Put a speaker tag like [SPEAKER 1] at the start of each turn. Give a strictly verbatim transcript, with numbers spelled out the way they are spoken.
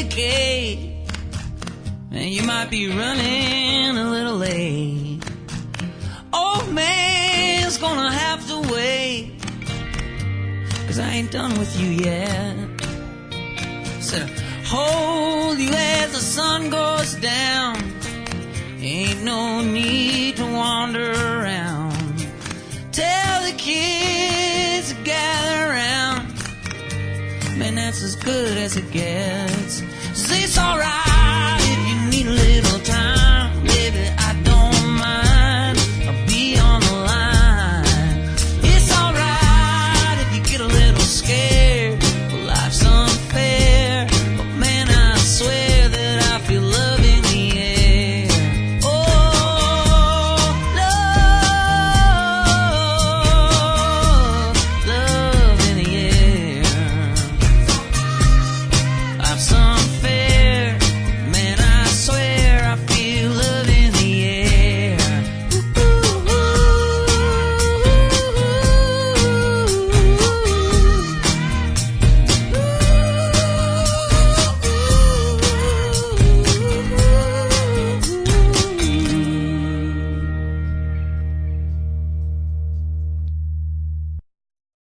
[SPEAKER 1] gate, and you might be running a little late. Old man's gonna have to wait, 'cause I ain't done with you yet. So hold you as the sun goes down. Ain't no need to wander around. Tell the kids to gather around. Man, that's as good as it gets. See, it's alright.